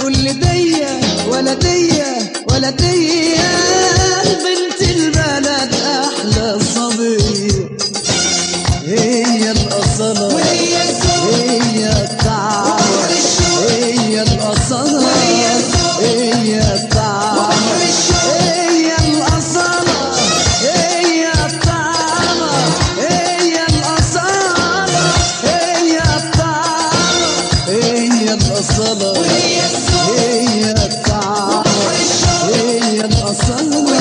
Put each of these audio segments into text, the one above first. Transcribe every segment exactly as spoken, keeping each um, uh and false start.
تقول لي ديا ولا ديا ولا ديا، بنت البلد احلى صبيه، هي الأصلة وهي الذوق، هي الطعم هي الأصلة، هي الطعم هي الأصلة، هي الطعم هي الأصلة، هي الطعم هي الأصلة، هي الذوق، هي الطعم هي الأصلة،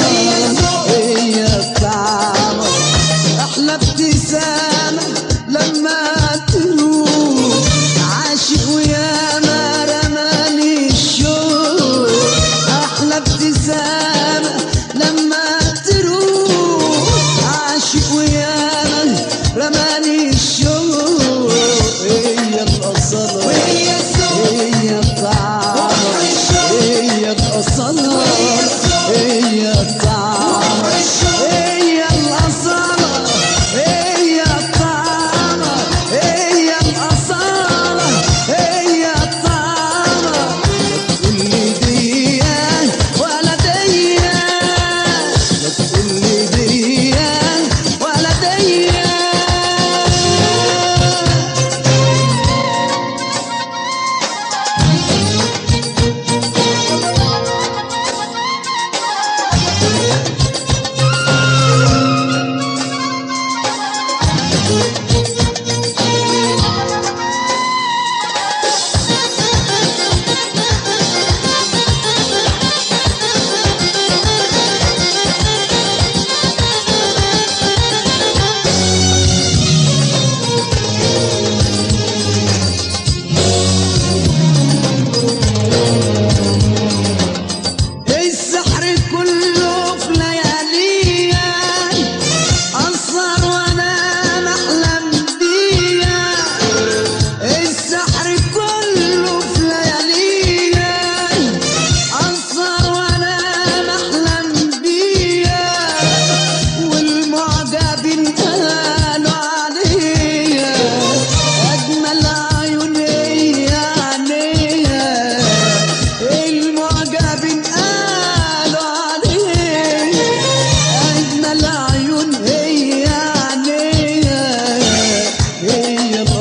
هي الطعم. أحلى ابتسامة لما تروح عاشق ويا ما رماني الشوق، أحلى ابتسامة لما تروح عاشق ويا ما رماني الشوق، هي الأصلة وهي الذوق، هي الطعم هي الأصلة، هي الطعم هي الأصلة، هي الطعم هي الأصالة، هي الطعم. لا تقول لي ديا ولا ديا، لا تقول لي ديا ولا ديا.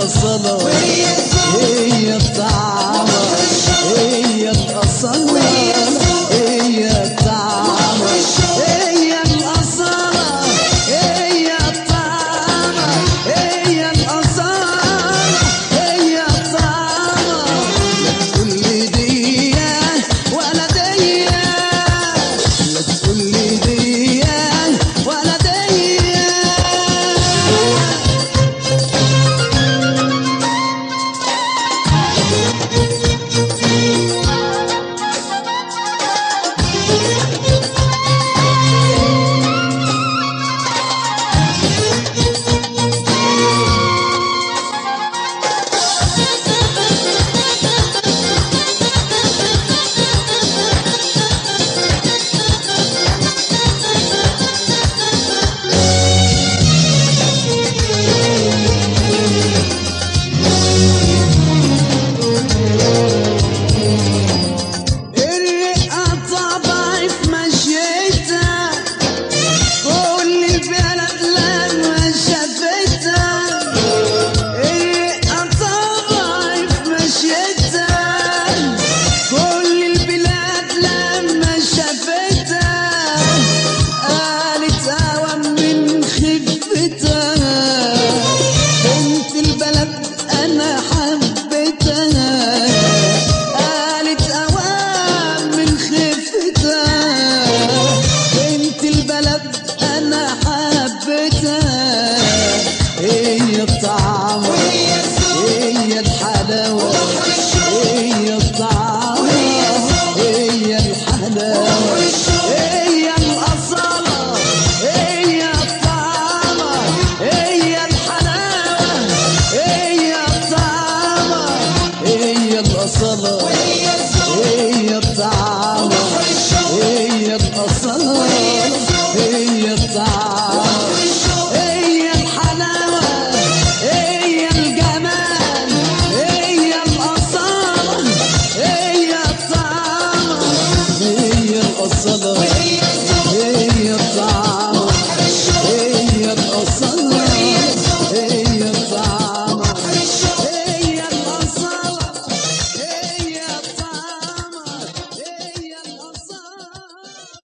هي الطعم هي الأصل.